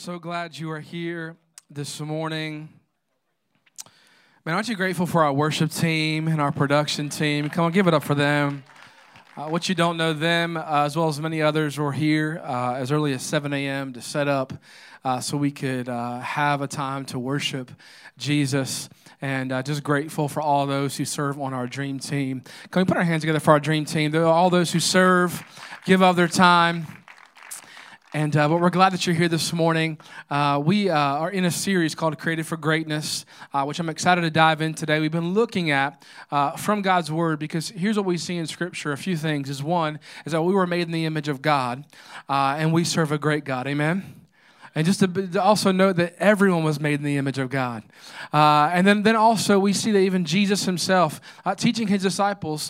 So glad you are here this morning. Man, aren't you grateful for our worship team and our production team? Come on, give it up for them. What you don't know, them, as well as many others, were here as early as 7 a.m. to set up so we could have a time to worship Jesus. And just grateful for all those who serve on our dream team. Can we put our hands together for our dream team? All those who serve, give of their time. And but we're glad that you're here this morning. We are in a series called Created for Greatness, which I'm excited to dive in today. We've been looking at from God's Word, because here's what we see in Scripture. A few things is one is that we were made in the image of God, and we serve a great God. Amen. And just to also note that everyone was made in the image of God. And then also we see that even Jesus himself, teaching his disciples,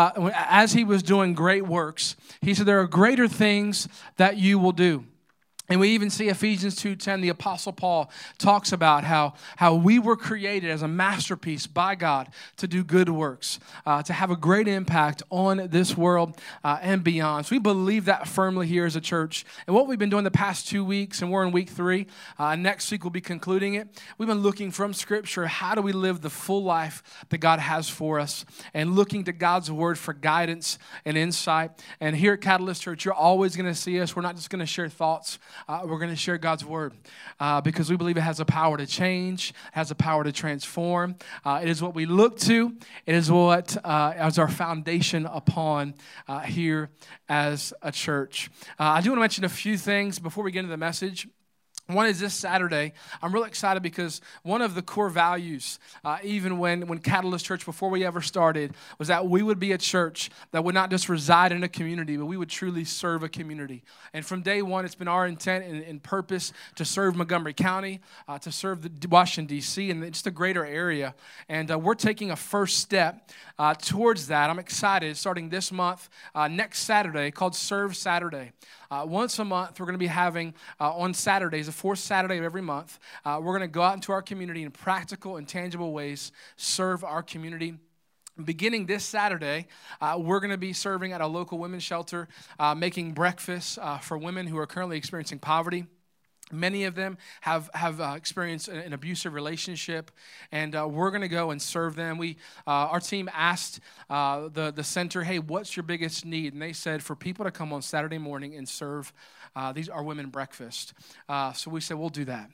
as he was doing great works, he said, there are greater things that you will do. And we even see Ephesians 2:10, the Apostle Paul talks about how we were created as a masterpiece by God to do good works, to have a great impact on this world and beyond. So we believe that firmly here as a church. And what we've been doing the past 2 weeks, and we're in week 3, next week we'll be concluding it. We've been looking from Scripture, how do we live the full life that God has for us, and looking to God's Word for guidance and insight. And here at Catalyst Church, you're always going to see us. We're not just going to share thoughts. We're going to share God's Word because we believe it has the power to change, has the power to transform. It is what we look to. It is what as our foundation upon here as a church. I do want to mention a few things before we get into the message. One is this Saturday. I'm really excited because one of the core values, even when Catalyst Church, before we ever started, was that we would be a church that would not just reside in a community, but we would truly serve a community. And from day one, it's been our intent and purpose to serve Montgomery County, to serve Washington, D.C., and just a greater area. And we're taking a first step towards that. I'm excited, starting this month, next Saturday, called Serve Saturday. Once a month, we're going to be having on Saturdays, the fourth Saturday of every month, we're going to go out into our community in practical and tangible ways, serve our community. Beginning this Saturday, we're going to be serving at a local women's shelter, making breakfast for women who are currently experiencing poverty. Many of them have experienced an abusive relationship, and we're going to go and serve them. Our team asked the center, hey, what's your biggest need? And they said for people to come on Saturday morning and serve these are women breakfast. So we said, we'll do that.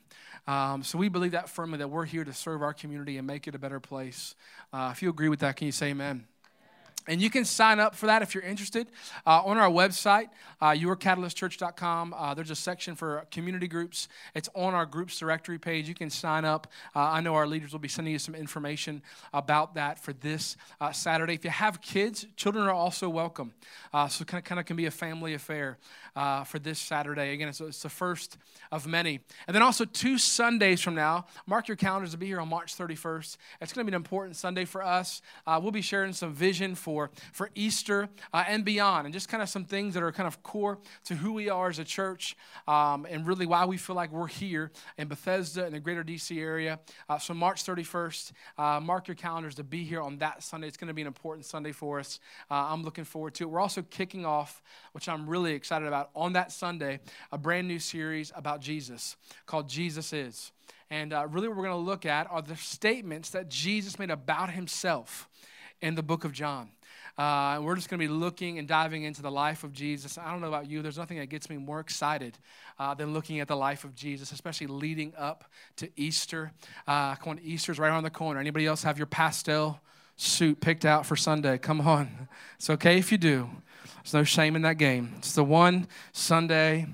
So we believe that firmly, that we're here to serve our community and make it a better place. If you agree with that, can you say amen? And you can sign up for that if you're interested. On our website, yourcatalystchurch.com, there's a section for community groups. It's on our groups directory page. You can sign up. I know our leaders will be sending you some information about that for this Saturday. If you have kids, children are also welcome. So kind of can be a family affair for this Saturday. Again, it's the first of many. And then also 2 Sundays from now, mark your calendars to be here on March 31st. It's going to be an important Sunday for us. We'll be sharing some vision for Easter and beyond, and just kind of some things that are kind of core to who we are as a church, and really why we feel like we're here in Bethesda in the greater DC area. So March 31st, mark your calendars to be here on that Sunday. It's going to be an important Sunday for us. I'm looking forward to it. We're also kicking off, which I'm really excited about, on that Sunday, a brand new series about Jesus called Jesus Is. And really what we're going to look at are the statements that Jesus made about himself in the book of John. We're just going to be looking and diving into the life of Jesus. I don't know about you, there's nothing that gets me more excited than looking at the life of Jesus, especially leading up to Easter. Easter's right around the corner. Anybody else have your pastel suit picked out for Sunday? Come on. It's okay if you do. There's no shame in that game. It's the one Sunday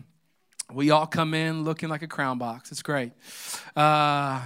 we all come in looking like a crown box. It's great. But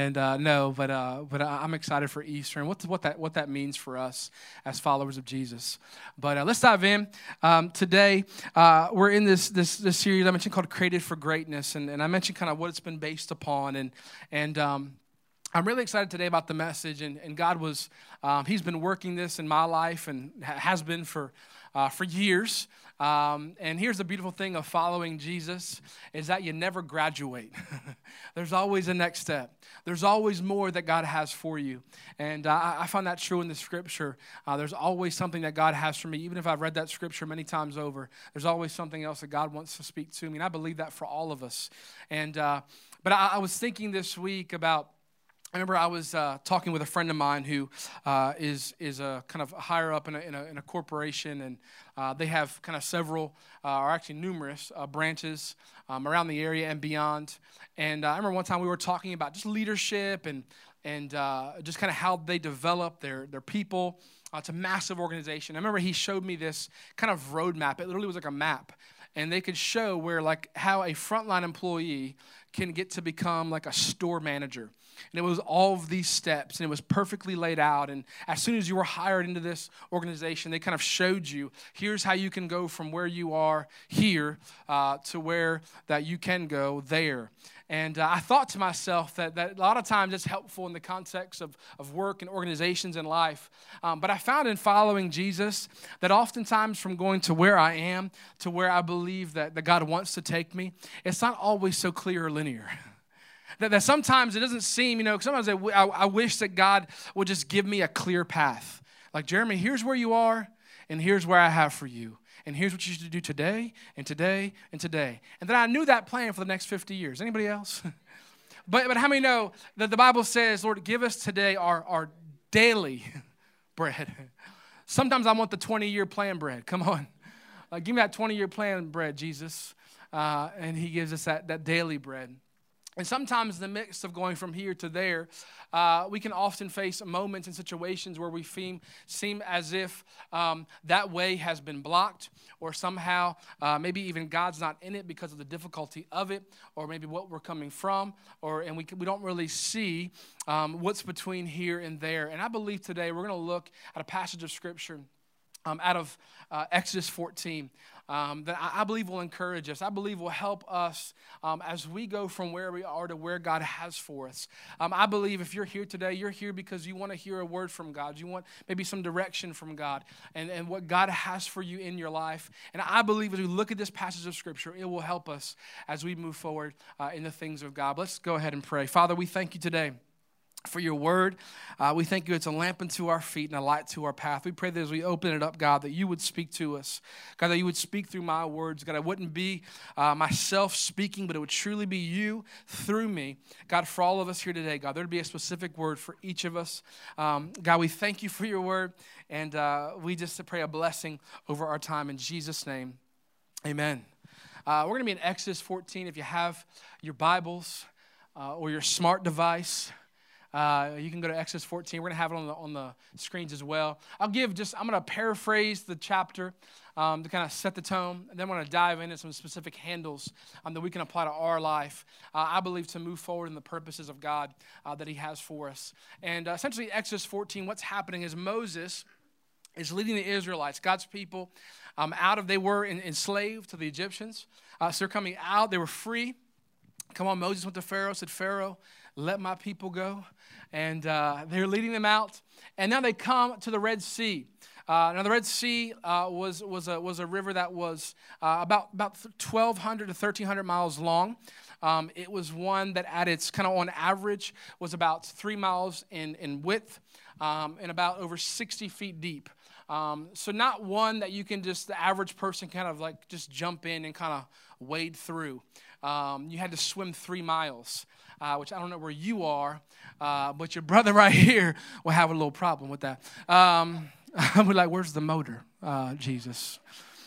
I'm excited for Easter and what that means for us as followers of Jesus. But let's dive in. Today, we're in this series I mentioned called Created for Greatness, and I mentioned kind of what it's been based upon, and I'm really excited today about the message, and God was, he's been working this in my life and has been for for years. And here's the beautiful thing of following Jesus is that you never graduate. There's always a next step. There's always more that God has for you. And I find that true in the scripture. There's always something that God has for me. Even if I've read that scripture many times over, there's always something else that God wants to speak to me. And I believe that for all of us. And but I was thinking this week about, I remember I was talking with a friend of mine who is a kind of higher up in a corporation, and they have kind of several, or actually numerous branches around the area and beyond. And I remember one time we were talking about just leadership and just kind of how they develop their people. It's a massive organization. I remember he showed me this kind of roadmap. It literally was like a map. And they could show where, like, how a frontline employee can get to become like a store manager. And it was all of these steps, and it was perfectly laid out. And as soon as you were hired into this organization, they kind of showed you, here's how you can go from where you are here to where that you can go there. And I thought to myself that a lot of times it's helpful in the context of work and organizations and life. But I found in following Jesus that oftentimes from going to where I am to where I believe that God wants to take me, it's not always so clear or linear. That sometimes it doesn't seem, sometimes I wish that God would just give me a clear path. Like, Jeremy, here's where you are, and here's where I have for you. And here's what you should do today, and today, and today. And then I knew that plan for the next 50 years. Anybody else? But how many know that the Bible says, Lord, give us today our daily bread. Sometimes I want the 20-year plan bread. Come on. Give me that 20-year plan bread, Jesus. And he gives us that daily bread. And sometimes in the midst of going from here to there, we can often face moments and situations where we seem as if that way has been blocked, or somehow maybe even God's not in it because of the difficulty of it, or maybe what we're coming from, and we don't really see what's between here and there. And I believe today we're going to look at a passage of Scripture out of Exodus 14. That I believe will encourage us. I believe will help us as we go from where we are to where God has for us. I believe if you're here today, you're here because you want to hear a word from God. You want maybe some direction from God and what God has for you in your life. And I believe as we look at this passage of Scripture, it will help us as we move forward in the things of God. Let's go ahead and pray. Father, we thank you today for your word. We thank you it's a lamp unto our feet and a light to our path. We pray that as we open it up, God, that you would speak to us. God, that you would speak through my words. God, I wouldn't be myself speaking, but it would truly be you through me. God, for all of us here today, God, there would be a specific word for each of us. God, we thank you for your word, and we just pray a blessing over our time in Jesus' name. Amen. We're going to be in Exodus 14. If you have your Bibles or your smart device, you can go to Exodus 14. We're going to have it on the screens as well. I'm going to paraphrase the chapter to kind of set the tone. And then we're going to dive into some specific handles that we can apply to our life, I believe, to move forward in the purposes of God that he has for us. And essentially, Exodus 14, what's happening is Moses is leading the Israelites, God's people, they were enslaved to the Egyptians. So they're coming out. They were free. Come on, Moses went to Pharaoh, said, Pharaoh, let my people go. And they're leading them out. And now they come to the Red Sea. Now, the Red Sea was a river that was about 1,200 to 1,300 miles long. It was one that at its kind of on average was about 3 miles in width and about over 60 feet deep. So not one that you can the average person kind of like just jump in and kind of wade through. You had to swim 3 miles, which I don't know where you are, but your brother right here will have a little problem with that. We're like, where's the motor, Jesus?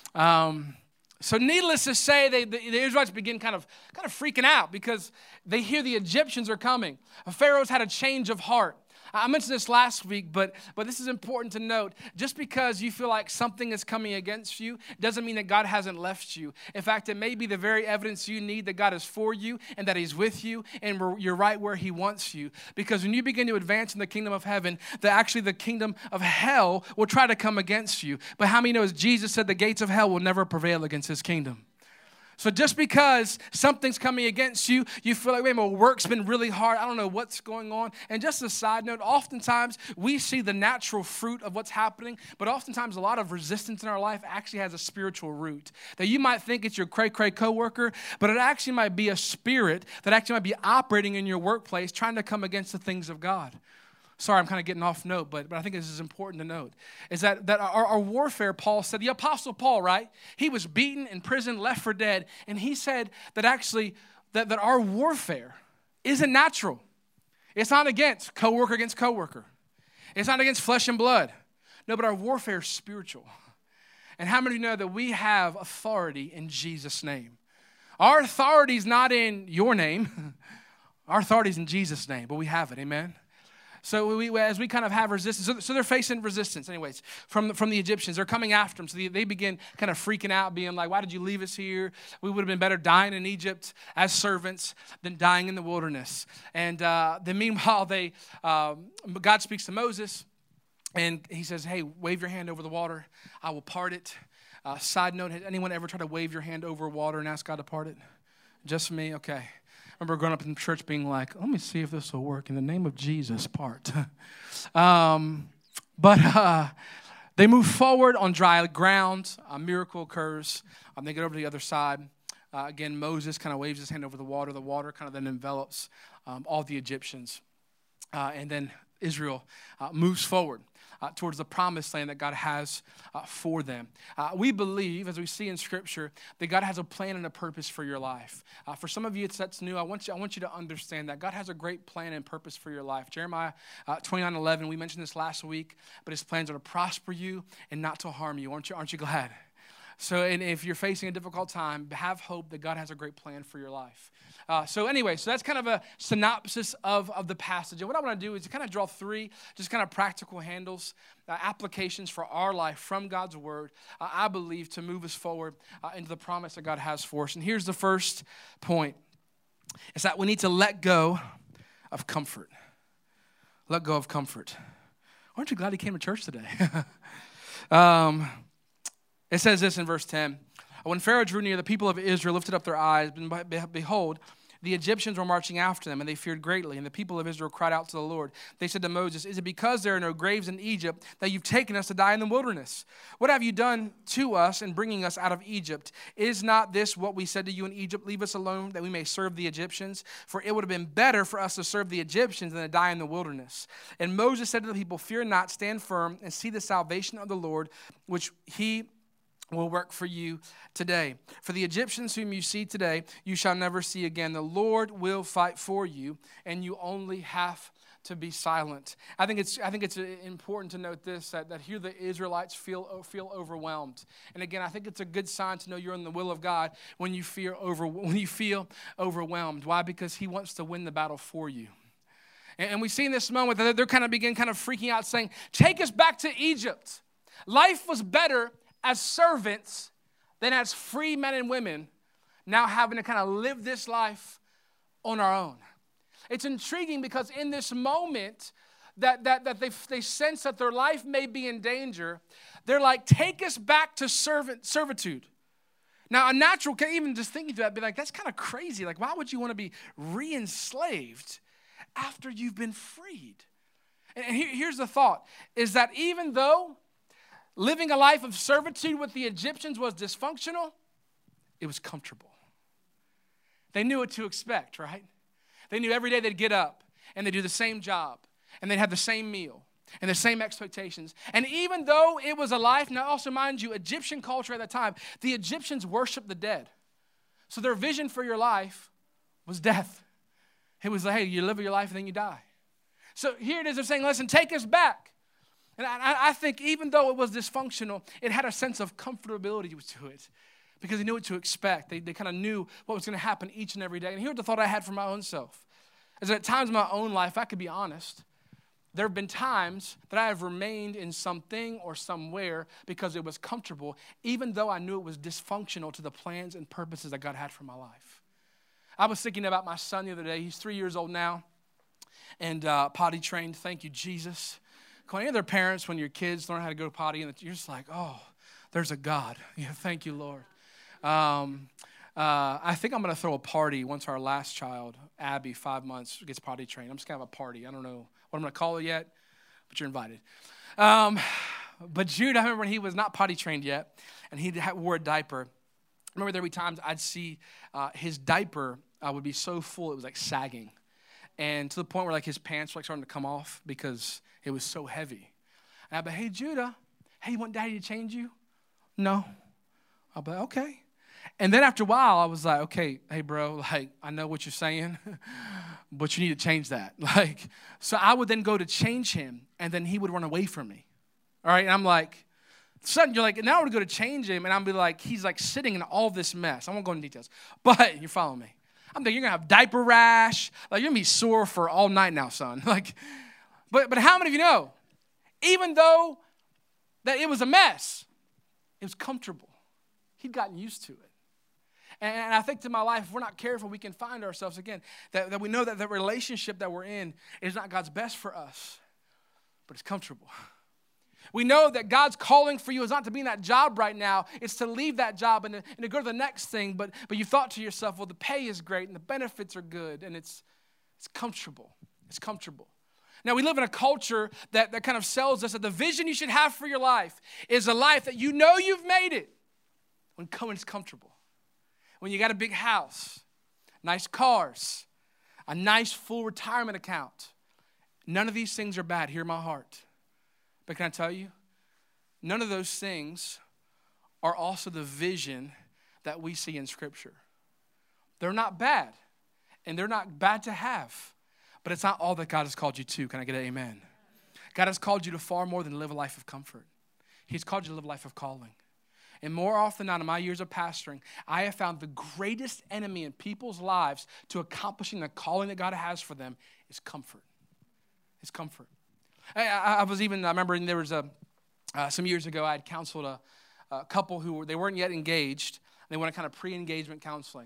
So needless to say, the Israelites begin kind of freaking out because they hear the Egyptians are coming. Pharaoh's had a change of heart. I mentioned this last week, but this is important to note. Just because you feel like something is coming against you doesn't mean that God hasn't left you. In fact, it may be the very evidence you need that God is for you and that he's with you and you're right where he wants you. Because when you begin to advance in the kingdom of heaven, the kingdom of hell will try to come against you. But how many know, as Jesus said, the gates of hell will never prevail against his kingdom? So just because something's coming against you, you feel like, wait, my work's been really hard. I don't know what's going on. And just a side note, oftentimes we see the natural fruit of what's happening, but oftentimes a lot of resistance in our life actually has a spiritual root. That you might think it's your cray-cray coworker, but it actually might be a spirit that actually might be operating in your workplace trying to come against the things of God. Sorry, I'm kind of getting off note, but I think this is important to note, is that our warfare, Paul said, the Apostle Paul, right? He was beaten, in prison, left for dead, and he said that actually that our warfare isn't natural. It's not against coworker. It's not against flesh and blood. No, but our warfare is spiritual. And how many of you know that we have authority in Jesus' name? Our authority is not in your name. Our authority is in Jesus' name, but we have it, amen? So as we kind of have resistance, so they're facing resistance anyways from the Egyptians. They're coming after them. So they begin kind of freaking out, being like, why did you leave us here? We would have been better dying in Egypt as servants than dying in the wilderness. And then meanwhile, God speaks to Moses, and he says, hey, wave your hand over the water. I will part it. Side note, has anyone ever tried to wave your hand over water and ask God to part it? Just me? Okay. I remember growing up in church being like, let me see if this will work. In the name of Jesus, part. But they move forward on dry ground. A miracle occurs. They get over to the other side. Again, Moses kind of waves his hand over the water. The water kind of then envelops all the Egyptians. And then Israel moves forward towards the promised land that God has for them. We believe, as we see in Scripture, that God has a plan and a purpose for your life. For some of you, that's new. I want you to understand that God has a great plan and purpose for your life. Jeremiah 29:11, we mentioned this last week, but his plans are to prosper you and not to harm you. Aren't you glad? So, and if you're facing a difficult time, have hope that God has a great plan for your life. So that's kind of a synopsis of the passage. And what I want to do is to kind of draw three just kind of practical handles, applications for our life from God's word, I believe, to move us forward into the promise that God has for us. And here's the first point. It's that we need to let go of comfort. Let go of comfort. Aren't you glad he came to church today? It says this in verse 10. When Pharaoh drew near, the people of Israel lifted up their eyes, and behold, the Egyptians were marching after them, and they feared greatly. And the people of Israel cried out to the Lord. They said to Moses, is it because there are no graves in Egypt that you've taken us to die in the wilderness? What have you done to us in bringing us out of Egypt? Is not this what we said to you in Egypt? Leave us alone that we may serve the Egyptians. For it would have been better for us to serve the Egyptians than to die in the wilderness. And Moses said to the people, fear not, stand firm, and see the salvation of the Lord, which he will work for you today. For the Egyptians whom you see today, you shall never see again. The Lord will fight for you, and you only have to be silent. I think it's important to note this, that here the Israelites feel overwhelmed. And again, I think it's a good sign to know you're in the will of God when you feel overwhelmed. Why? Because he wants to win the battle for you. And we see in this moment that they're kind of freaking out, saying, take us back to Egypt. Life was better as servants than as free men and women, now having to kind of live this life on our own. It's intriguing because in this moment that they sense that their life may be in danger, they're like, take us back to servitude. Now, a natural, even just thinking to that, be like, that's kind of crazy. Like, why would you want to be re-enslaved after you've been freed? And here's the thought, is that even though living a life of servitude with the Egyptians was dysfunctional, it was comfortable. They knew what to expect, right? They knew every day they'd get up and they'd do the same job and they'd have the same meal and the same expectations. And even though it was a life, now also mind you, Egyptian culture at that time, the Egyptians worshiped the dead. So their vision for your life was death. It was like, hey, you live your life and then you die. So here it is, they're saying, listen, take us back. And I think even though it was dysfunctional, it had a sense of comfortability to it because they knew what to expect. They kind of knew what was going to happen each and every day. And here's the thought I had for my own self, is that at times in my own life, I could be honest, there have been times that I have remained in something or somewhere because it was comfortable, even though I knew it was dysfunctional to the plans and purposes that God had for my life. I was thinking about my son the other day. He's 3 years old now and potty trained. Thank you, Jesus. Any other parents, when your kids learn how to go potty, and you're just like, oh, there's a God. Yeah, thank you, Lord. I think I'm going to throw a party once our last child, Abby, 5 months, gets potty trained. I'm just going to have a party. I don't know what I'm going to call it yet, but you're invited. But Jude, I remember when he was not potty trained yet, and he wore a diaper. I remember there would be times I'd see his diaper would be so full it was like sagging. And to the point where like his pants were like starting to come off because it was so heavy. And I'd be, hey, Judah, hey, you want daddy to change you? No. I'll be like, okay. And then after a while, I was like, okay, hey, bro, like, I know what you're saying, but you need to change that. Like, so I would then go to change him, and then he would run away from me. All right, and I'm like, suddenly you're like, now I would go to change him, and I'll be like, he's like sitting in all this mess. I won't go into details, but you're following me. I'm thinking you're going to have diaper rash. Like, you're going to be sore for all night now, son. Like, but how many of you know, even though that it was a mess, it was comfortable. He'd gotten used to it. And I think to my life, if we're not careful, we can find ourselves again, that we know that the relationship that we're in is not God's best for us, but it's comfortable. We know that God's calling for you is not to be in that job right now. It's to leave that job and to go to the next thing. But you thought to yourself, well, the pay is great and the benefits are good and it's comfortable. It's comfortable. Now, we live in a culture that kind of sells us that the vision you should have for your life is a life that you know you've made it when it's comfortable. When you got a big house, nice cars, a nice full retirement account. None of these things are bad. Hear my heart. But can I tell you, none of those things are also the vision that we see in Scripture. They're not bad, and they're not bad to have, but it's not all that God has called you to. Can I get an amen? God has called you to far more than live a life of comfort. He's called you to live a life of calling. And more often than not, in my years of pastoring, I have found the greatest enemy in people's lives to accomplishing the calling that God has for them is comfort. It's comfort. I remember there was some years ago, I had counseled a couple who they weren't yet engaged. They wanted kind of pre-engagement counseling,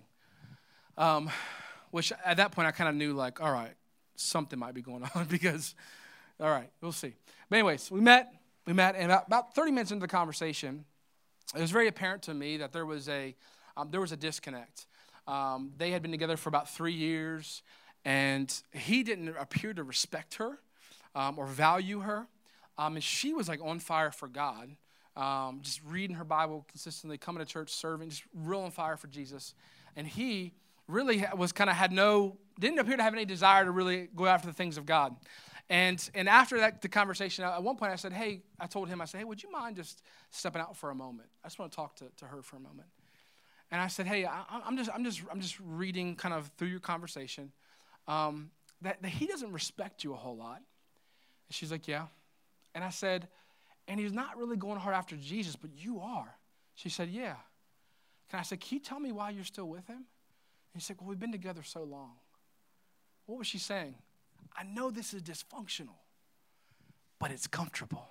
which at that point I kind of knew like, all right, something might be going on because, all right, we'll see. But anyways, we met, and about 30 minutes into the conversation, it was very apparent to me that there was a disconnect. They had been together for about 3 years, and he didn't appear to respect her or value her. And she was like on fire for God, just reading her Bible consistently, coming to church, serving, just real on fire for Jesus. And he really was didn't appear to have any desire to really go after the things of God. And after the conversation, at one point I told him, hey, would you mind just stepping out for a moment? I just want to talk to her for a moment. And I said, hey, I'm just reading kind of through your conversation that he doesn't respect you a whole lot. And she's like, yeah. And I said, and he's not really going hard after Jesus, but you are. She said, yeah. And I said, can you tell me why you're still with him? And he said, well, we've been together so long. What was she saying? I know this is dysfunctional, but it's comfortable.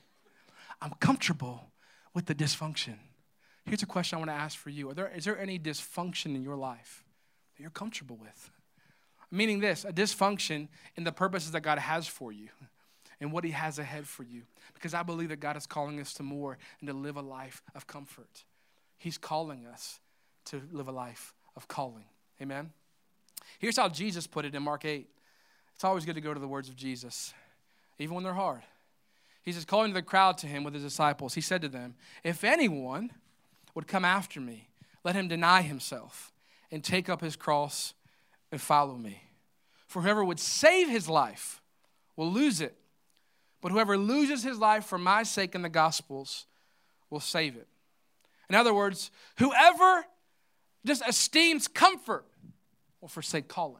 I'm comfortable with the dysfunction. Here's a question I want to ask for you. Is there any dysfunction in your life that you're comfortable with? Meaning this, a dysfunction in the purposes that God has for you and what he has ahead for you. Because I believe that God is calling us to more and to live a life of comfort. He's calling us to live a life of calling. Amen? Here's how Jesus put it in Mark 8. It's always good to go to the words of Jesus, even when they're hard. He says, calling the crowd to him with his disciples, he said to them, if anyone would come after me, let him deny himself and take up his cross and follow me. For whoever would save his life will lose it. But whoever loses his life for my sake and the gospel's will save it. In other words, whoever just esteems comfort will forsake calling.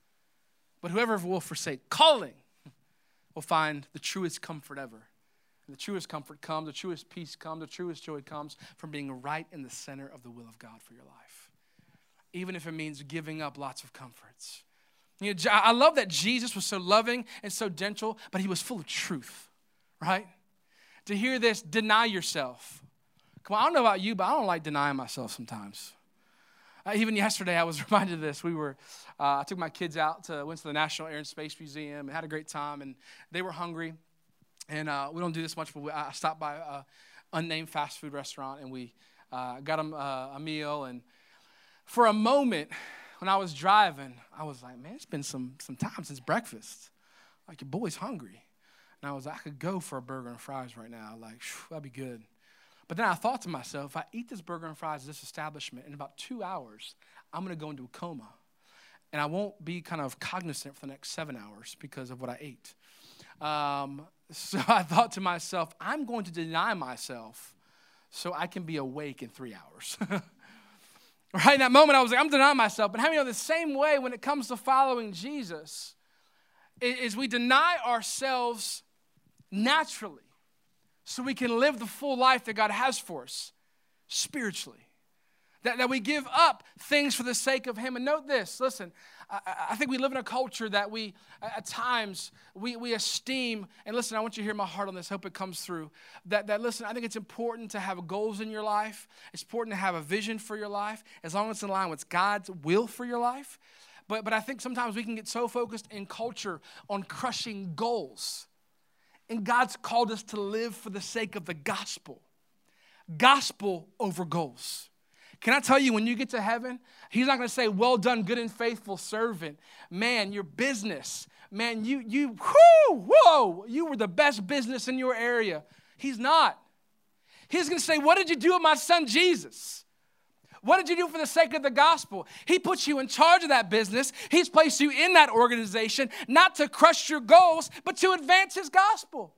But whoever will forsake calling will find the truest comfort ever. And the truest comfort comes, the truest peace comes, the truest joy comes from being right in the center of the will of God for your life. Even if it means giving up lots of comforts. You know, I love that Jesus was so loving and so gentle, but he was full of truth, right? To hear this, deny yourself. Come on, I don't know about you, but I don't like denying myself sometimes. Even yesterday, I was reminded of this. I took my kids out, went to the National Air and Space Museum, and had a great time, and they were hungry. And we don't do this much, but I stopped by an unnamed fast food restaurant, and we got them a meal. And for a moment, when I was driving, I was like, man, it's been some time since breakfast. Like, your boy's hungry. And I was like, I could go for a burger and fries right now. Like, that'd be good. But then I thought to myself, if I eat this burger and fries at this establishment, in about 2 hours, I'm going to go into a coma. And I won't be kind of cognizant for the next 7 hours because of what I ate. So I thought to myself, I'm going to deny myself so I can be awake in 3 hours. Right in that moment, I was like, I'm denying myself. But how many know the same way when it comes to following Jesus is we deny ourselves naturally so we can live the full life that God has for us spiritually. That we give up things for the sake of Him. And note this, listen, I think we live in a culture that we, at times, we esteem, and listen, I want you to hear my heart on this, hope it comes through, that listen, I think it's important to have goals in your life. It's important to have a vision for your life, as long as it's in line with God's will for your life. But I think sometimes we can get so focused in culture on crushing goals. And God's called us to live for the sake of the gospel. Gospel over goals. Can I tell you, when you get to heaven, He's not going to say, well done, good and faithful servant. Man, your business, man, you were the best business in your area. He's not. He's going to say, what did you do with my son Jesus? What did you do for the sake of the gospel? He put you in charge of that business. He's placed you in that organization, not to crush your goals, but to advance His gospel.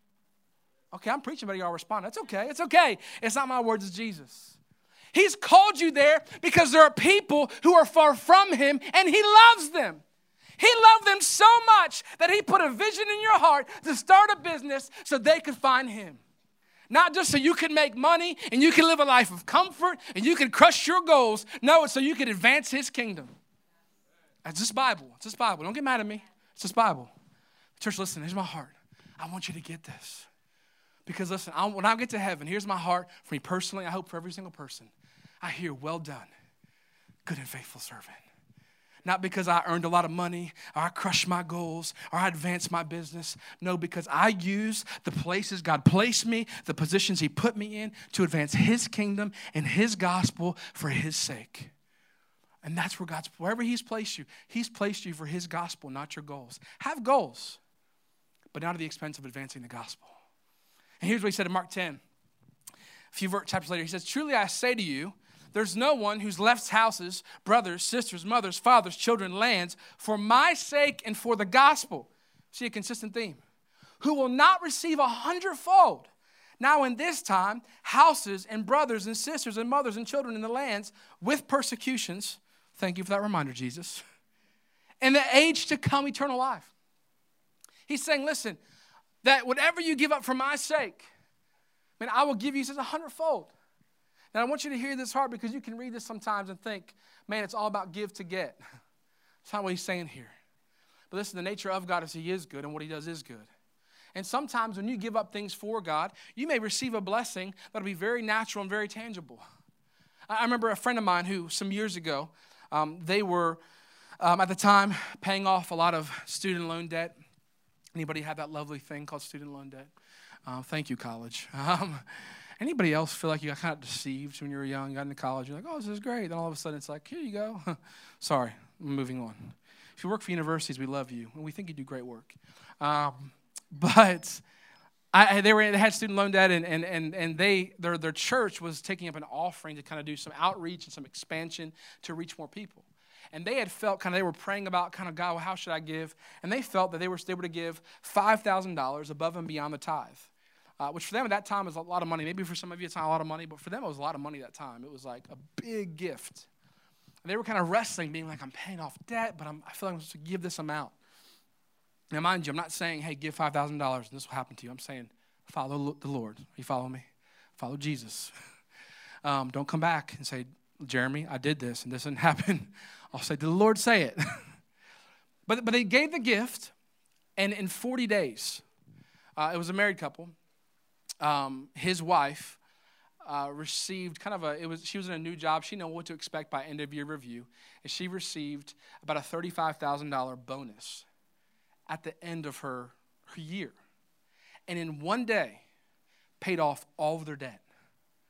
Okay, I'm preaching, but y'all respond. That's okay. It's okay. It's not my words, it's Jesus. He's called you there because there are people who are far from Him, and He loves them. He loved them so much that He put a vision in your heart to start a business so they could find Him. Not just so you can make money and you can live a life of comfort and you can crush your goals. No, it's so you can advance His kingdom. That's just Bible. It's just Bible. Don't get mad at me. It's just Bible. Church, listen, here's my heart. I want you to get this. Because listen, when I get to heaven, here's my heart for me personally. I hope for every single person. I hear, well done, good and faithful servant. Not because I earned a lot of money, or I crushed my goals, or I advanced my business. No, because I use the places God placed me, the positions He put me in, to advance His kingdom and His gospel for His sake. And that's where wherever He's placed you for His gospel, not your goals. Have goals, but not at the expense of advancing the gospel. And here's what He said in Mark 10. A few chapters later, He says, truly I say to you, there's no one who's left houses, brothers, sisters, mothers, fathers, children, lands, for my sake and for the gospel. See a consistent theme. Who will not receive 100-fold. Now in this time, houses and brothers and sisters and mothers and children in the lands with persecutions. Thank you for that reminder, Jesus. And the age to come, eternal life. He's saying, listen, that whatever you give up for my sake, man, I will give you, He says, 100-fold. Now, I want you to hear this hard because you can read this sometimes and think, man, it's all about give to get. That's not what He's saying here. But listen, the nature of God is He is good, and what He does is good. And sometimes when you give up things for God, you may receive a blessing that will be very natural and very tangible. I remember a friend of mine who, some years ago, they were, at the time, paying off a lot of student loan debt. Anybody have that lovely thing called student loan debt? Thank you, college. Anybody else feel like you got kind of deceived when you were young, got into college, you're like, oh, this is great. Then all of a sudden it's like, here you go. Sorry, I'm moving on. If you work for universities, we love you, and we think you do great work. But they had student loan debt, and their church was taking up an offering to kind of do some outreach and some expansion to reach more people. And they had felt they were praying about God, well, how should I give? And they felt that they were to give $5,000 above and beyond the tithe. Which for them at that time was a lot of money. Maybe for some of you it's not a lot of money, but for them it was a lot of money at that time. It was like a big gift. And they were kind of wrestling, being like, I'm paying off debt, but I feel like I'm supposed to give this amount. Now, mind you, I'm not saying, hey, give $5,000 and this will happen to you. I'm saying, follow the Lord. You follow me? Follow Jesus. Don't come back and say, Jeremy, I did this and this didn't happen. I'll say, did the Lord say it? But they gave the gift, and in 40 days, it was a married couple. His wife received she was in a new job. She didn't know what to expect by end of year review. And she received about a $35,000 bonus at the end of her year. And in one day, paid off all of their debt.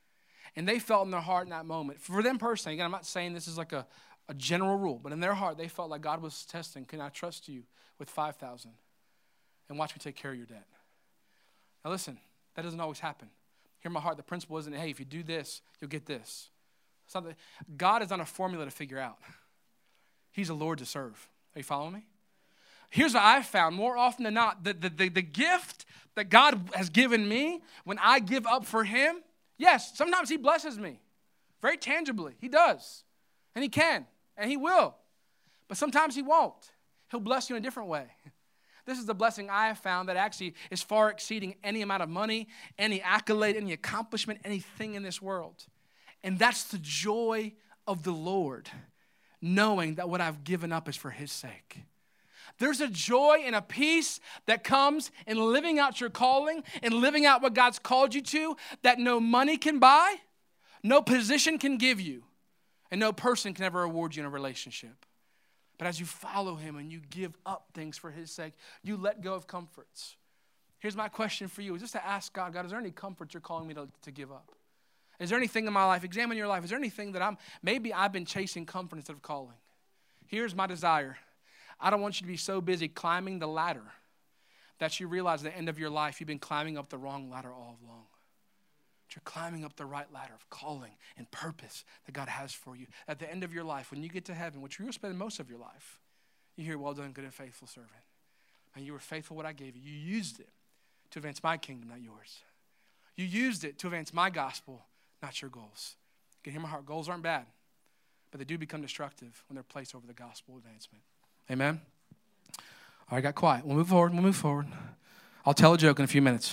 And they felt in their heart in that moment, for them personally, again, I'm not saying this is like a general rule, but in their heart, they felt like God was testing, can I trust you with 5,000? And watch me take care of your debt. Now listen, that doesn't always happen. Hear my heart, the principle isn't, hey, if you do this, you'll get this. Something. God is not a formula to figure out. He's a Lord to serve. Are you following me? Here's what I've found more often than not, the gift that God has given me when I give up for him, yes, sometimes he blesses me very tangibly. He does. And he can. And he will. But sometimes he won't. He'll bless you in a different way. This is the blessing I have found that actually is far exceeding any amount of money, any accolade, any accomplishment, anything in this world. And that's the joy of the Lord, knowing that what I've given up is for his sake. There's a joy and a peace that comes in living out your calling and living out what God's called you to that no money can buy, no position can give you, and no person can ever reward you in a relationship. But as you follow him and you give up things for his sake, you let go of comforts. Here's my question for you, is just to ask God, is there any comforts you're calling me to give up? Is there anything in my life, examine your life, is there anything that maybe I've been chasing comfort instead of calling? Here's my desire. I don't want you to be so busy climbing the ladder that you realize at the end of your life you've been climbing up the wrong ladder all along. You're climbing up the right ladder of calling and purpose that God has for you. At the end of your life, when you get to heaven, which you'll spend most of your life, you hear, well done, good and faithful servant. And you were faithful what I gave you. You used it to advance my kingdom, not yours. You used it to advance my gospel, not your goals. You can hear my heart. Goals aren't bad, but they do become destructive when they're placed over the gospel advancement. Amen? All right, got quiet. We'll move forward. I'll tell a joke in a few minutes.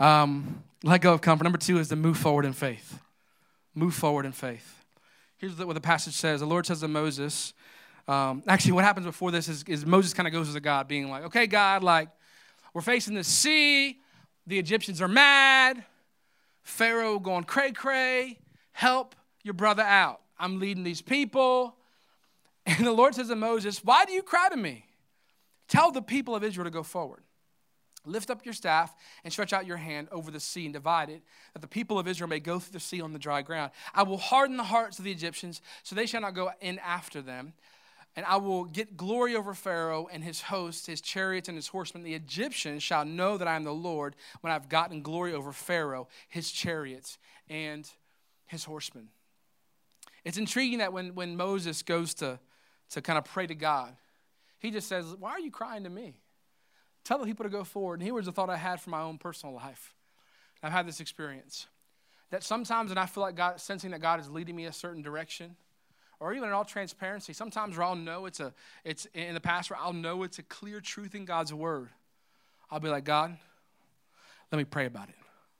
Let go of comfort. Number 2 is to move forward in faith. Move forward in faith. Here's what the passage says. The Lord says to Moses, actually what happens before this is Moses kind of goes to God being like, okay, God, like we're facing the sea. The Egyptians are mad. Pharaoh going cray-cray. Help your brother out. I'm leading these people. And the Lord says to Moses, why do you cry to me? Tell the people of Israel to go forward. Lift up your staff and stretch out your hand over the sea and divide it, that the people of Israel may go through the sea on the dry ground. I will harden the hearts of the Egyptians, so they shall not go in after them. And I will get glory over Pharaoh and his hosts, his chariots and his horsemen. The Egyptians shall know that I am the Lord when I've gotten glory over Pharaoh, his chariots, and his horsemen. It's intriguing that when Moses goes to kind of pray to God, he just says, why are you crying to me? Tell the people to go forward. And here was the thought I had for my own personal life. I've had this experience that sometimes, and I feel like God, sensing that God is leading me a certain direction, or even in all transparency, sometimes where I'll know it's in the past where I'll know it's a clear truth in God's word. I'll be like, God, let me pray about it.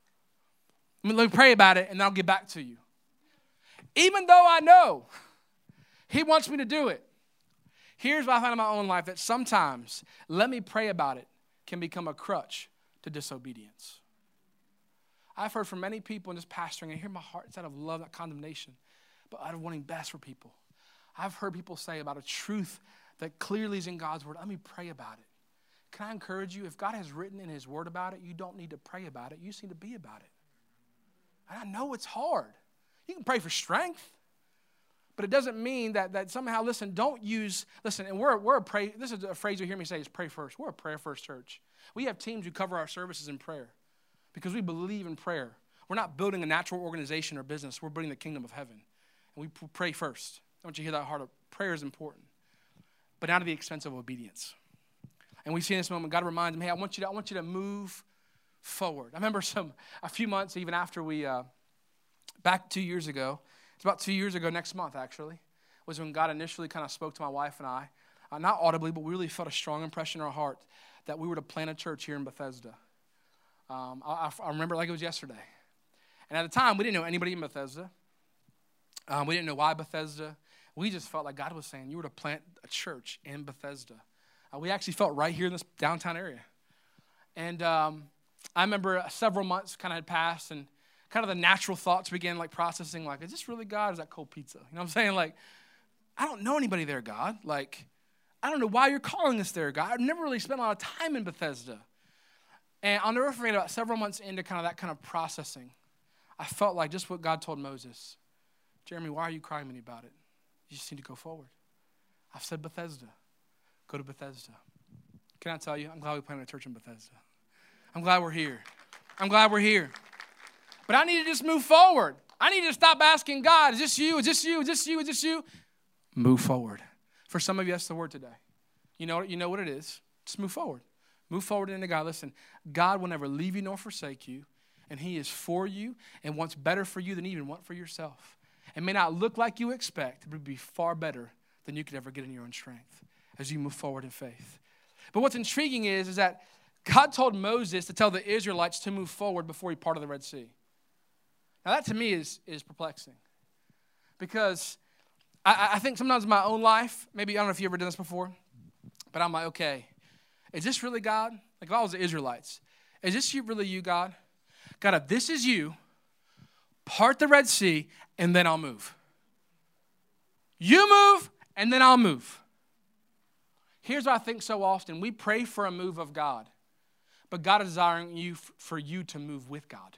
Let me pray about it, and then I'll get back to you. Even though I know he wants me to do it. Here's what I find in my own life, that sometimes let me pray about it can become a crutch to disobedience. I've heard from many people in this pastoring, and hear my heart, it's out of love, not condemnation, but out of wanting best for people. I've heard people say about a truth that clearly is in God's word, let me pray about it. Can I encourage you, if God has written in his word about it, you don't need to pray about it. You just need to be about it. And I know it's hard. You can pray for strength. But it doesn't mean that somehow, listen, and we're a pray, this is a phrase you hear me say is pray first. We're a prayer first church. We have teams who cover our services in prayer because we believe in prayer. We're not building a natural organization or business. We're building the kingdom of heaven. And we pray first. I want you to hear that heart of prayer is important, but not at the expense of obedience. And we see in this moment, God reminds me, hey, I want you to move forward. I remember a few months even after we, back 2 years ago, it's about 2 years ago next month, actually, was when God initially kind of spoke to my wife and I, not audibly, but we really felt a strong impression in our heart that we were to plant a church here in Bethesda. I remember it like it was yesterday. And at the time, we didn't know anybody in Bethesda. We didn't know why Bethesda. We just felt like God was saying, you were to plant a church in Bethesda. We actually felt right here in this downtown area. And I remember several months kind of had passed, and kind of the natural thoughts began like processing, like, is this really God or is that cold pizza? You know what I'm saying? Like, I don't know anybody there, God. Like, I don't know why you're calling us there, God. I've never really spent a lot of time in Bethesda. And I'll never forget, about several months into kind of that kind of processing, I felt like just what God told Moses. Jeremy, why are you crying to me about it? You just need to go forward. I've said Bethesda. Go to Bethesda. Can I tell you, I'm glad we planted a church in Bethesda. I'm glad we're here. I'm glad we're here. But I need to just move forward. I need to stop asking God, is this you? Is this you? Is this you? Is this you? Move forward. For some of you, that's the word today. You know what it is. Just move forward. Move forward into God. Listen, God will never leave you nor forsake you, and he is for you and wants better for you than you even want for yourself. It may not look like you expect, but it will be far better than you could ever get in your own strength as you move forward in faith. But what's intriguing is that God told Moses to tell the Israelites to move forward before he parted the Red Sea. Now that to me is perplexing, because I think sometimes in my own life, maybe, I don't know if you've ever done this before, but I'm like, okay, is this really God? Like if I was the Israelites, is this really you, God? God, if this is you, part the Red Sea, and then I'll move. You move, and then I'll move. Here's what I think so often. We pray for a move of God, but God is desiring for you to move with God.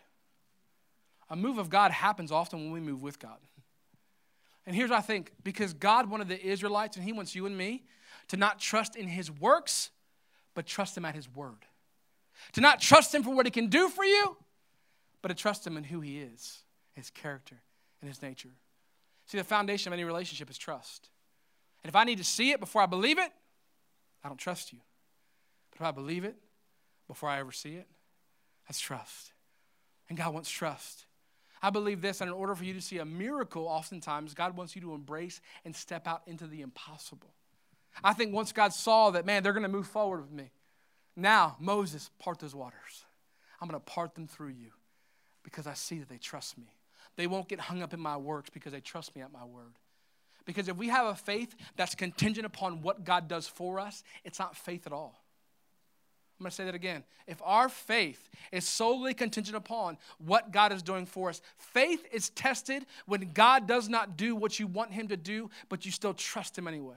A move of God happens often when we move with God. And here's what I think. Because God wanted the Israelites, and he wants you and me, to not trust in his works, but trust him at his word. To not trust him for what he can do for you, but to trust him in who he is, his character, and his nature. See, the foundation of any relationship is trust. And if I need to see it before I believe it, I don't trust you. But if I believe it before I ever see it, that's trust. And God wants trust. I believe this, and in order for you to see a miracle, oftentimes, God wants you to embrace and step out into the impossible. I think once God saw that, man, they're going to move forward with me. Now, Moses, part those waters. I'm going to part them through you because I see that they trust me. They won't get hung up in my works because they trust me at my word. Because if we have a faith that's contingent upon what God does for us, it's not faith at all. I'm going to say that again. If our faith is solely contingent upon what God is doing for us, faith is tested when God does not do what you want him to do, but you still trust him anyway.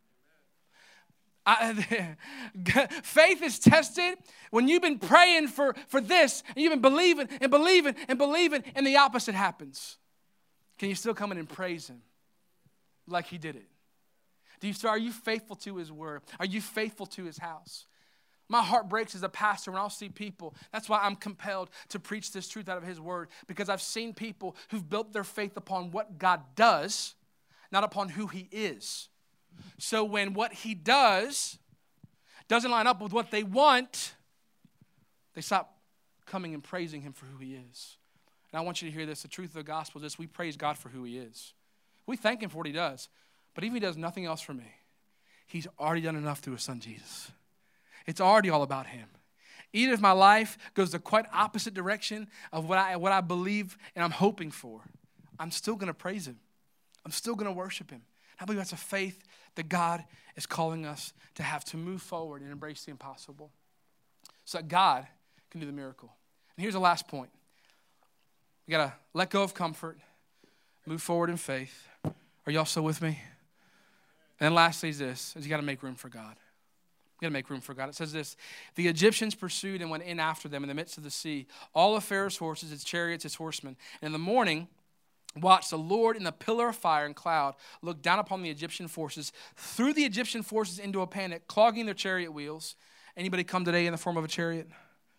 Faith is tested when you've been praying for this, and you've been believing, and the opposite happens. Can you still come in and praise him like he did it? Are you faithful to his word? Are you faithful to his house? My heart breaks as a pastor when I'll see people. That's why I'm compelled to preach this truth out of his word, because I've seen people who've built their faith upon what God does, not upon who he is. So when what he does doesn't line up with what they want, they stop coming and praising him for who he is. And I want you to hear this. The truth of the gospel is this: we praise God for who he is. We thank him for what he does. But even if he does nothing else for me, he's already done enough through his son Jesus. It's already all about him. Even if my life goes the quite opposite direction of what I believe and I'm hoping for, I'm still going to praise him. I'm still going to worship him. I believe that's a faith that God is calling us to have, to move forward and embrace the impossible so that God can do the miracle. And here's the last point. We got to let go of comfort, move forward in faith. Are y'all still with me? And lastly is this, is you got to make room for God. You got to make room for God. It says this: the Egyptians pursued and went in after them in the midst of the sea, all of Pharaoh's horses, his chariots, his horsemen. And in the morning, watch, the Lord in the pillar of fire and cloud looked down upon the Egyptian forces, threw the Egyptian forces into a panic, clogging their chariot wheels. Anybody come today in the form of a chariot?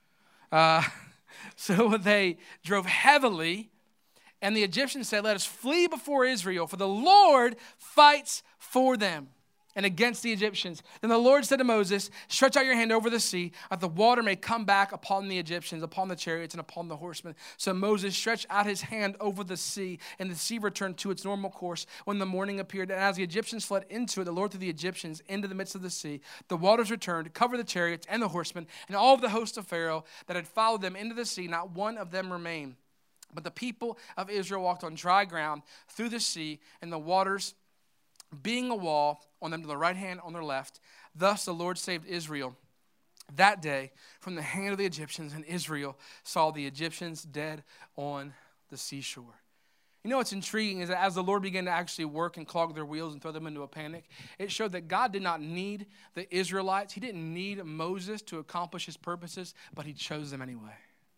So they drove heavily, and the Egyptians said, let us flee before Israel, for the Lord fights for them and against the Egyptians. Then the Lord said to Moses, stretch out your hand over the sea, that the water may come back upon the Egyptians, upon the chariots, and upon the horsemen. So Moses stretched out his hand over the sea, and the sea returned to its normal course when the morning appeared. And as the Egyptians fled into it, the Lord threw the Egyptians into the midst of the sea. The waters returned, covered the chariots and the horsemen, and all of the host of Pharaoh that had followed them into the sea. Not one of them remained. But the people of Israel walked on dry ground through the sea, and the waters being a wall on them to the right hand, on their left. Thus the Lord saved Israel that day from the hand of the Egyptians, and Israel saw the Egyptians dead on the seashore. You know what's intriguing is that as the Lord began to actually work and clog their wheels and throw them into a panic, it showed that God did not need the Israelites. He didn't need Moses to accomplish his purposes, but he chose them anyway.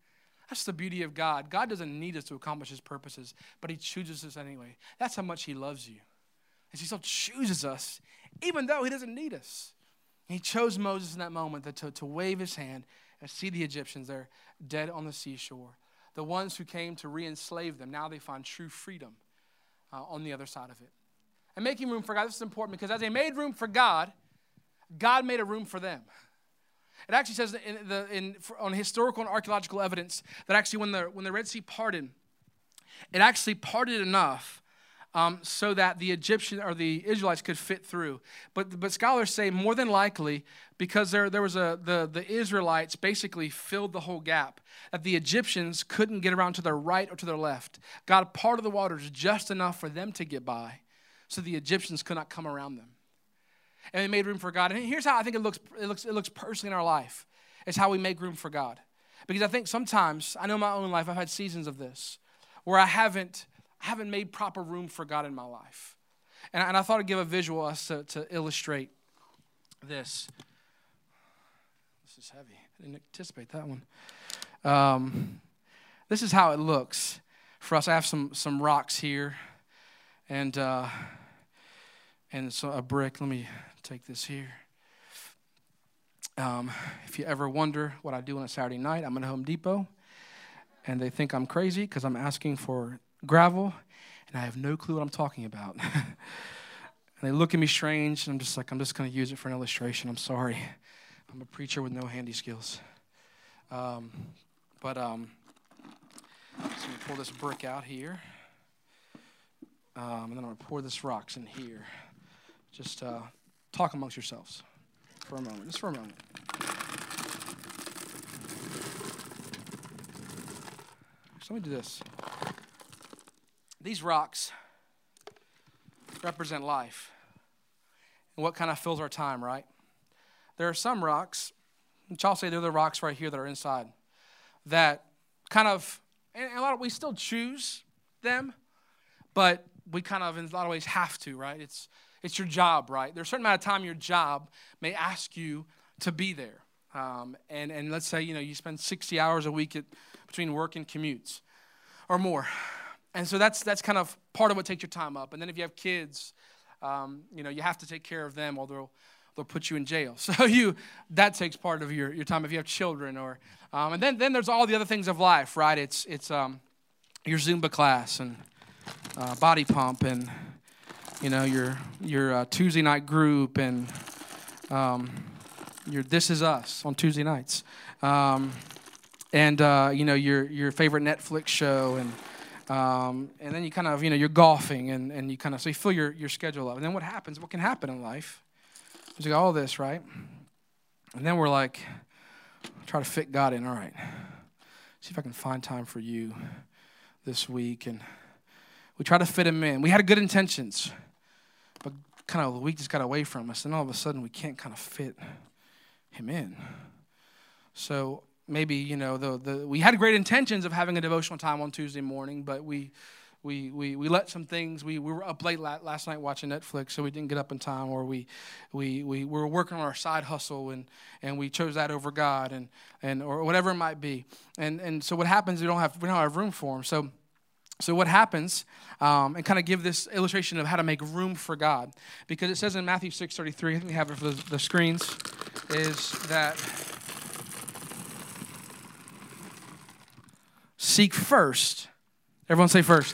That's the beauty of God. God doesn't need us to accomplish his purposes, but he chooses us anyway. That's how much he loves you. And he still chooses us, even though he doesn't need us. And he chose Moses in that moment to wave his hand and see the Egyptians there dead on the seashore. The ones who came to re-enslave them, now they find true freedom on the other side of it. And making room for God, this is important because as they made room for God, God made a room for them. It actually says on historical and archaeological evidence that actually when the Red Sea parted, it actually parted enough so that the Egyptian or the Israelites could fit through. But scholars say more than likely because there was the Israelites basically filled the whole gap, that the Egyptians couldn't get around to their right or to their left. God parted the waters just enough for them to get by, so the Egyptians could not come around them. And they made room for God. And here's how I think it looks personally in our life. It's how we make room for God. Because I think sometimes, I know in my own life, I've had seasons of this where I haven't made proper room for God in my life. And I thought I'd give a visual to illustrate this. This is heavy. I didn't anticipate that one. This is how it looks for us. I have some rocks here and so a brick. Let me take this here. If you ever wonder what I do on a Saturday night, I'm in Home Depot, and they think I'm crazy because I'm asking for gravel, and I have no clue what I'm talking about. And they look at me strange, and I'm just going to use it for an illustration. I'm sorry. I'm a preacher with no handy skills. So I'm going to pull this brick out here, and then I'm going to pour this rocks in here. Just talk amongst yourselves for a moment, just for a moment. So let me do this. These rocks represent life and what kind of fills our time, right? There are some rocks, which I'll say they're the rocks right here that are inside, that kind of, and we still choose them, but we kind of in a lot of ways have to, right? It's your job, right? There's a certain amount of time your job may ask you to be there. And let's say, you spend 60 hours a week between work and commutes or more. And so that's kind of part of what takes your time up. And then if you have kids, you have to take care of them or they'll put you in jail. So that takes part of your time if you have children and then there's all the other things of life, right? It's your Zumba class and body pump and your Tuesday night group and your This Is Us on Tuesday nights, and your favorite Netflix show, and then you kind of you're golfing and you kind of so you fill your schedule up, and then what can happen in life is you got all this, right, and then we're like try to fit God in. All right, see if I can find time for you this week, and we try to fit him in. We had good intentions, but kind of the week just got away from us, and all of a sudden we can't kind of fit him in. So maybe we had great intentions of having a devotional time on Tuesday morning, but we let some things. We were up late last night watching Netflix, so we didn't get up in time, or we were working on our side hustle and we chose that over God and or whatever it might be. And so what happens? We don't have room for him. So what happens, and kind of give this illustration of how to make room for God, because it says in Matthew 6:33, I think we have it for the screens, is that seek first. Everyone say first.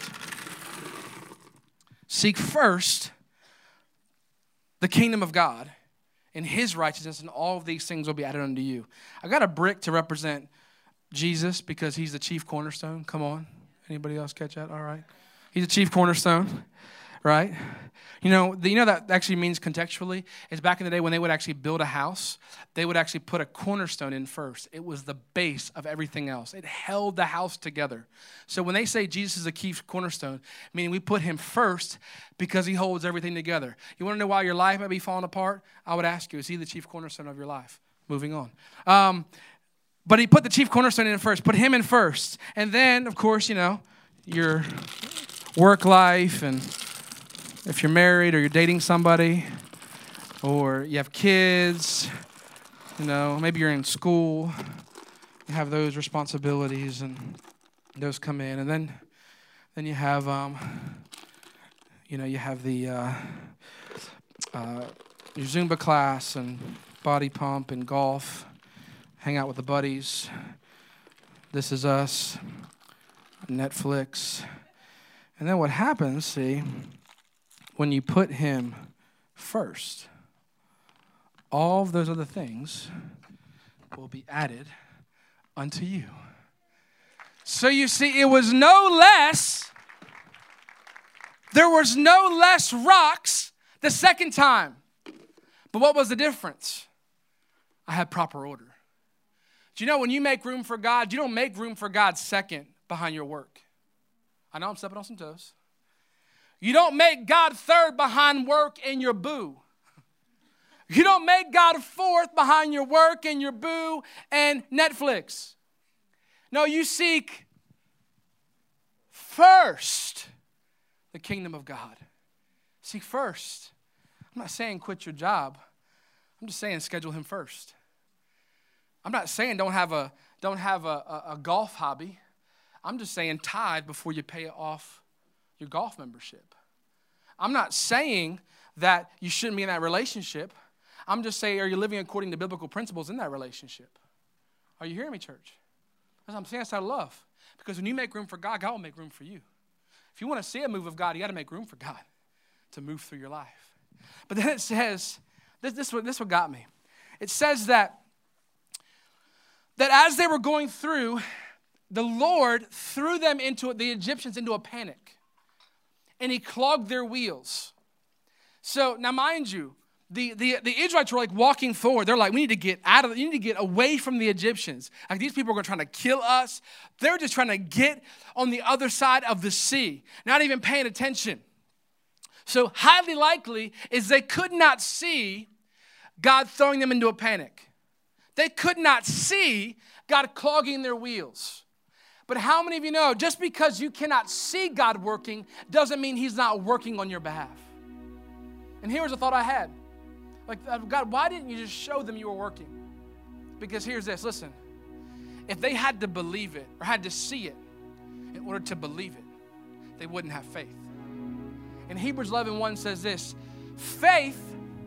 Seek first the kingdom of God and his righteousness, and all of these things will be added unto you. I got a brick to represent Jesus because he's the chief cornerstone. Come on. Anybody else catch that? All right. He's a chief cornerstone, right? That actually means contextually is back in the day when they would actually build a house, they would actually put a cornerstone in first. It was the base of everything else. It held the house together. So when they say Jesus is a chief cornerstone, meaning we put him first because he holds everything together. You want to know why your life might be falling apart? I would ask you, is he the chief cornerstone of your life? Moving on. But he put the chief cornerstone in first, put him in first. And then, of course, your work life, and if you're married or you're dating somebody or you have kids, maybe you're in school You have those responsibilities, and those come in, and then you have you have the your Zumba class and body pump and golf, hang out with the buddies. This Is Us, Netflix. And then what happens, see, when you put him first, all of those other things will be added unto you. So you see, there was no less rocks the second time. But what was the difference? I had proper order. Do you know when you make room for God, you don't make room for God second behind your work. I know I'm stepping on some toes. You don't make God third behind work and your boo. You don't make God fourth behind your work and your boo and Netflix. No, you seek first the kingdom of God. Seek first. I'm not saying quit your job. I'm just saying schedule him first. I'm not saying don't have a golf hobby. I'm just saying tithe before you pay off your golf membership. I'm not saying that you shouldn't be in that relationship. I'm just saying, are you living according to biblical principles in that relationship? Are you hearing me, church? I'm saying that's out of love. Because when you make room for God, God will make room for you. If you want to see a move of God, you got to make room for God to move through your life. But then it says, this what got me. It says that as they were going through, the Lord threw them the Egyptians into a panic. And he clogged their wheels. So now mind you, the Israelites were like walking forward. They're like, we need to get away from the Egyptians. Like these people are trying to kill us. They're just trying to get on the other side of the sea, not even paying attention. So highly likely is they could not see God throwing them into a panic. They could not see God clogging their wheels. But how many of you know, just because you cannot see God working doesn't mean he's not working on your behalf. And here's a thought I had. Like, God, why didn't you just show them you were working? Because here's this, listen. If they had to believe it or had to see it in order to believe it, they wouldn't have faith. And Hebrews 11:1 says this, faith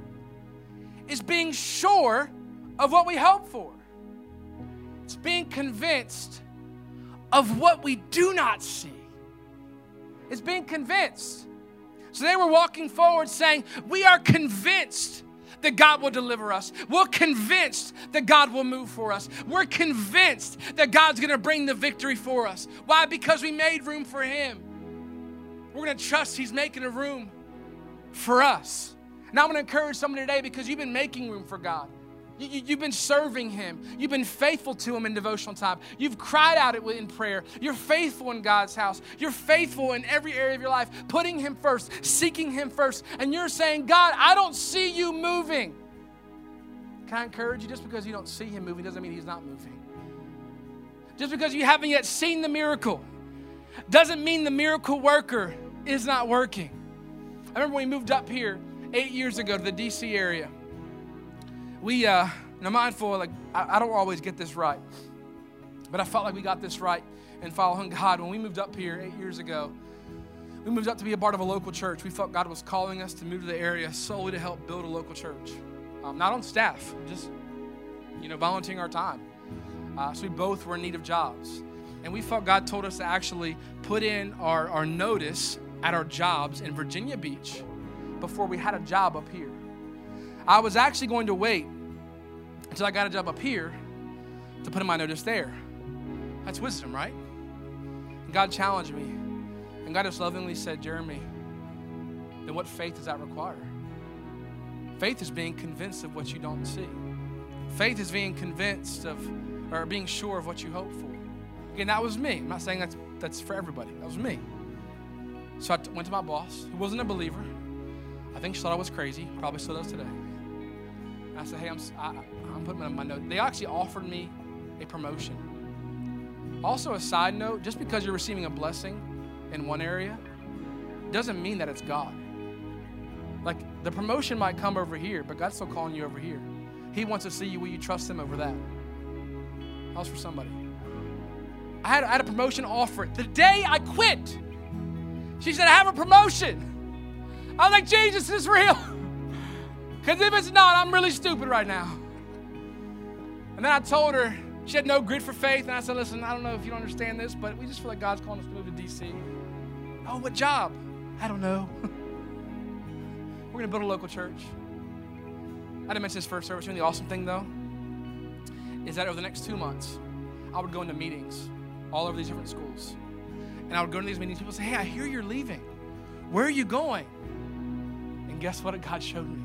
is being sure of what we hope for. It's being convinced of what we do not see. It's being convinced. So they were walking forward saying, we are convinced that God will deliver us. We're convinced that God will move for us. We're convinced that God's going to bring the victory for us. Why? Because we made room for him. We're going to trust he's making a room for us. And I'm going to encourage someone today because you've been making room for God. You've been serving him. You've been faithful to him in devotional time. You've cried out in prayer. You're faithful in God's house. You're faithful in every area of your life, putting him first, seeking him first. And you're saying, God, I don't see you moving. Can I encourage you? Just because you don't see him moving doesn't mean he's not moving. Just because you haven't yet seen the miracle doesn't mean the miracle worker is not working. I remember when we moved up here 8 years ago to the D.C. area. We, and I'm mindful, like, I don't always get this right, but I felt like we got this right in following God. When we moved up here 8 years ago, we moved up to be a part of a local church. We felt God was calling us to move to the area solely to help build a local church. Not on staff, just, volunteering our time. So we both were in need of jobs. And we felt God told us to actually put in our notice at our jobs in Virginia Beach before we had a job up here. I was actually going to wait until I got a job up here to put in my notice there. That's wisdom, right? And God challenged me. And God just lovingly said, Jeremy, then what faith does that require? Faith is being convinced of what you don't see. Faith is being convinced of, or being sure of what you hope for. Again, that was me. I'm not saying that's for everybody. That was me. So I went to my boss, who wasn't a believer. I think she thought I was crazy. Probably still does today. I said, hey, I'm putting my note. They actually offered me a promotion. Also, a side note, just because you're receiving a blessing in one area doesn't mean that it's God. Like, the promotion might come over here, but God's still calling you over here. He wants to see you, will you trust him over that? That was for somebody. I had a promotion offer. The day I quit, she said, I have a promotion. I was like, Jesus, this is real. Because if it's not, I'm really stupid right now. And then I told her, she had no grit for faith. And I said, listen, I don't know if you don't understand this, but we just feel like God's calling us to move to D.C. Oh, what job? I don't know. We're going to build a local church. I didn't mention this first service. The awesome thing, though, is that over the next 2 months, I would go into meetings all over these different schools. And I would go to these meetings. People say, hey, I hear you're leaving. Where are you going? And guess what God showed me?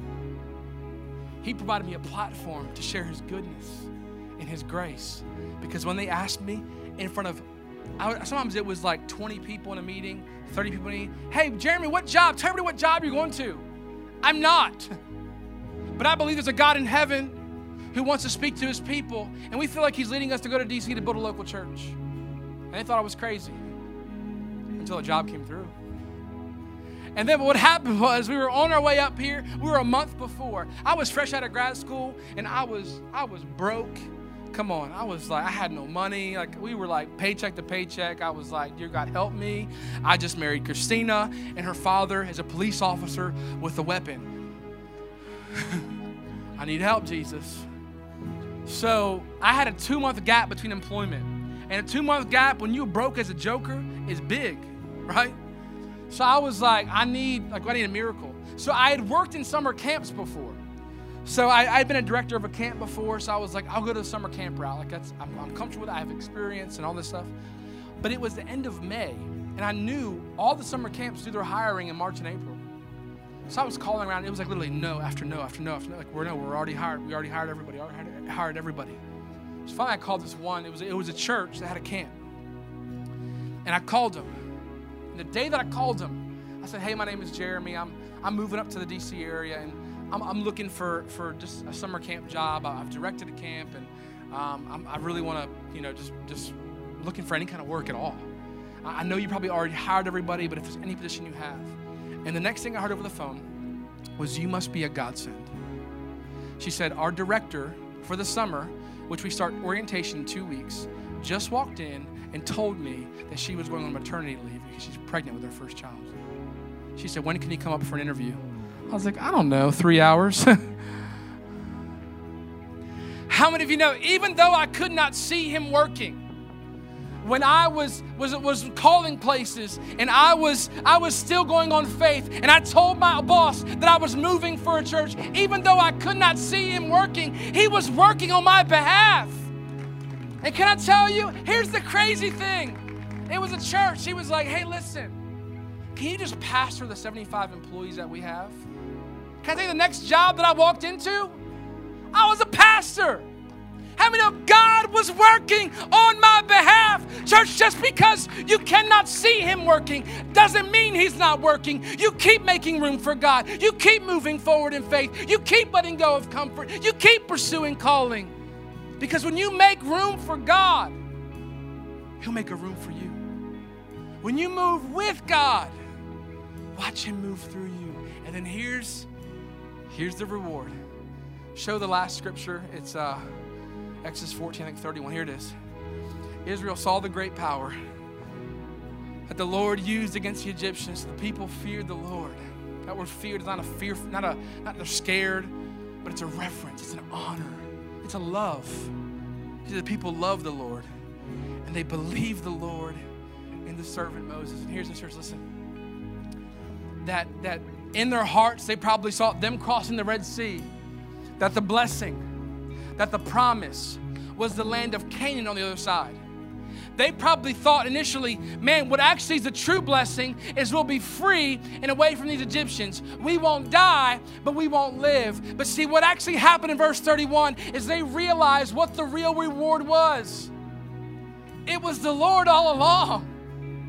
He provided me a platform to share his goodness and his grace. Because when they asked me in front of, sometimes it was like 20 people in a meeting, 30 people in a meeting. Hey, Jeremy, what job? Tell me what job you're going to. I'm not. But I believe there's a God in heaven who wants to speak to his people, and we feel like he's leading us to go to D.C. to build a local church. And they thought I was crazy until a job came through. And then what happened was we were on our way up here. We were a month before. I was fresh out of grad school, and I was broke. Come on, I had no money. Like, we were like paycheck to paycheck. I was like, dear God, help me. I just married Christina, and her father is a police officer with a weapon. I need help, Jesus. So I had a 2-month gap between employment. And a 2-month gap when you're broke as a joker is big, right? So I was like, I need a miracle. So I had worked in summer camps before. So I'd been a director of a camp before, so I was like, I'll go to the summer camp route. Like I'm comfortable with it. I have experience and all this stuff. But it was the end of May, and I knew all the summer camps do their hiring in March and April. So I was calling around. It was like literally no after no after no after no. Like we're already hired. We already hired everybody. Hired everybody. So finally I called this one. It was a church that had a camp. And I called them. And the day that I called them, I said, hey, my name is Jeremy. I'm moving up to the D.C. area, and I'm looking for just a summer camp job. I've directed a camp, and I really want to, just looking for any kind of work at all. I know you probably already hired everybody, but if there's any position you have. And the next thing I heard over the phone was, you must be a godsend. She said, our director for the summer, which we start orientation in 2 weeks, just walked in and told me that she was going on maternity leave because she's pregnant with her first child. She said, when can you come up for an interview? I was like, I don't know, 3 hours. How many of you know, even though I could not see him working, when I was calling places, and I was still going on faith, and I told my boss that I was moving for a church, even though I could not see him working, he was working on my behalf. And can I tell you, here's the crazy thing. It was a church. He was like, hey, listen, can you just pastor the 75 employees that we have? Can I tell you the next job that I walked into? I was a pastor. How many know God was working on my behalf? Church, just because you cannot see him working doesn't mean he's not working. You keep making room for God. You keep moving forward in faith. You keep letting go of comfort. You keep pursuing calling. Because when you make room for God, he'll make a room for you. When you move with God, watch him move through you. And then here's the reward. Show the last scripture. It's Exodus 14, 31. Here it is. Israel saw the great power that the Lord used against the Egyptians. The people feared the Lord. That word feared is not a fear, not they're scared, but it's a reverence. It's an honor. It's a love. See, the people loved the Lord, and they believed the Lord in the servant Moses. And here's the church. Listen, that in their hearts they probably saw them crossing the Red Sea. That the blessing, that the promise was the land of Canaan on the other side. They probably thought initially, man, what actually is the true blessing is we'll be free and away from these Egyptians. We won't die, but we won't live. But see, what actually happened in verse 31 is they realized what the real reward was. It was the Lord all along.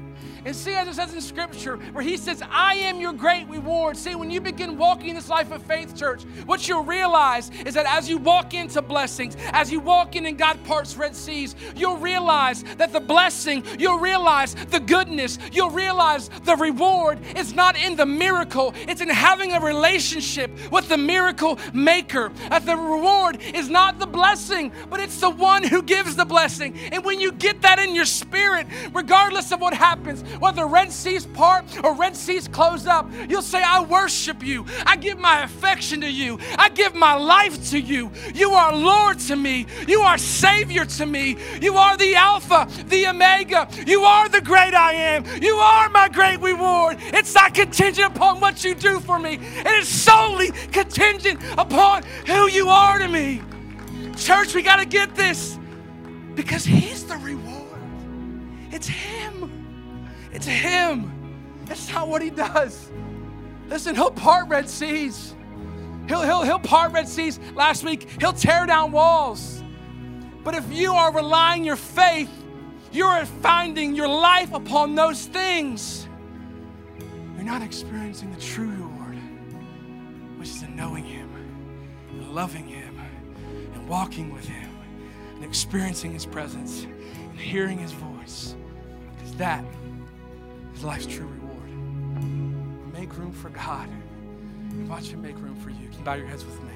And see, as it says in Scripture, where he says, I am your great reward. See, when you begin walking this life of faith, church, what you'll realize is that as you walk into blessings, as you walk in and God parts Red Seas, you'll realize that the blessing, you'll realize the goodness, you'll realize the reward is not in the miracle, it's in having a relationship with the miracle maker. That the reward is not the blessing, but it's the one who gives the blessing. And when you get that in your spirit, regardless of what happens, whether Red Seas part or Red Seas close up, you'll say, I worship you. I give my affection to you. I give my life to you. You are Lord to me. You are Savior to me. You are the Alpha, the Omega. You are the great I am. You are my great reward. It's not contingent upon what you do for me. It is solely contingent upon who you are to me. Church, we got to get this because he's the reward. It's him. It's him. It's not what he does. Listen, he'll part Red Seas. He'll part Red Seas. Last week, he'll tear down walls. But if you are relying your faith, you are finding your life upon those things, you're not experiencing the true reward, which is in knowing him and loving him and walking with him and experiencing his presence and hearing his voice, because that is life's true reward. Make room for God and watch him make room for you. Can you bow your heads with me?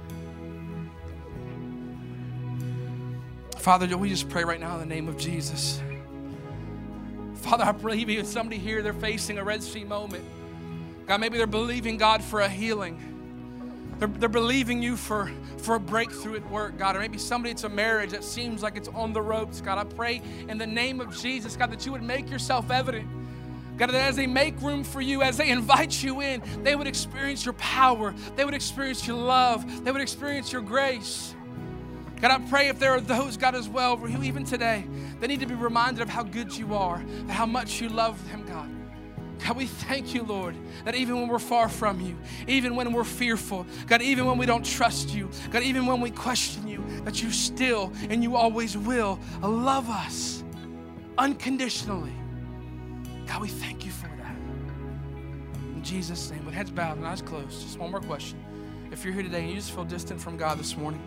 Father, we just pray right now in the name of Jesus. Father, I believe even somebody here, they're facing a Red Sea moment. God, maybe they're believing God for a healing. They're believing you for a breakthrough at work, God. Or maybe somebody, it's a marriage that seems like it's on the ropes. God, I pray in the name of Jesus, God, that you would make yourself evident. God, that as they make room for you, as they invite you in, they would experience your power. They would experience your love. They would experience your grace. God, I pray if there are those, God, as well, who even today, they need to be reminded of how good you are, and how much you love them, God. God, we thank you, Lord, that even when we're far from you, even when we're fearful, God, even when we don't trust you, God, even when we question you, that you still and you always will love us unconditionally. God, we thank you for that. In Jesus' name, with heads bowed and eyes closed, just one more question. If you're here today and you just feel distant from God this morning,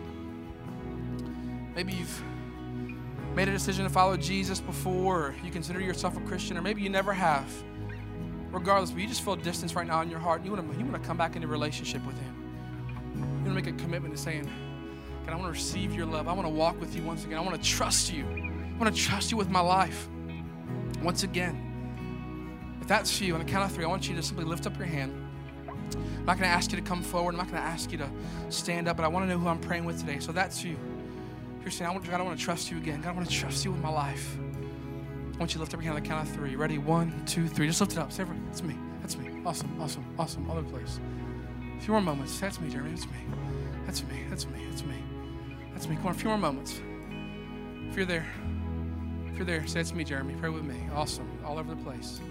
maybe you've made a decision to follow Jesus before, or you consider yourself a Christian, or maybe you never have. Regardless, but you just feel distance right now in your heart, and you want to come back into a relationship with him. You want to make a commitment to saying, God, I want to receive your love. I want to walk with you once again. I want to trust you. I want to trust you with my life once again. If that's you, on the count of 3, I want you to simply lift up your hand. I'm not going to ask you to come forward. I'm not going to ask you to stand up, but I want to know who I'm praying with today. So that's you. If you're saying, God, I want to trust you again. God, I want to trust you with my life. I want you to lift up your hand on the count of 3. Ready? 1, 2, 3. Just lift it up. Say, that's me. That's me. Awesome, awesome, awesome. All over the place. A few more moments. That's me, Jeremy. That's me. That's me. That's me. That's me. That's me. Come on, a few more moments. If you're there, say, that's me, Jeremy. Pray with me. Awesome. All over the place.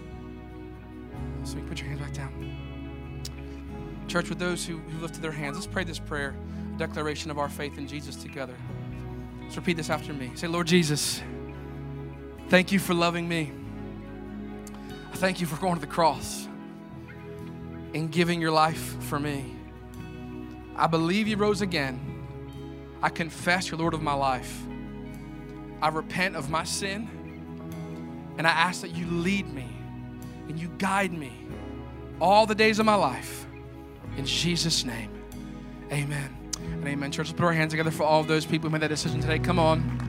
So you put your hands back down. Church, with those who lifted their hands, let's pray this prayer, a declaration of our faith in Jesus together. Let's repeat this after me. Say, Lord Jesus, thank you for loving me. I thank you for going to the cross and giving your life for me. I believe you rose again. I confess you're Lord of my life. I repent of my sin, and I ask that you lead me and you guide me all the days of my life. In Jesus' name, amen and amen. Church, let's put our hands together for all of those people who made that decision today. Come on.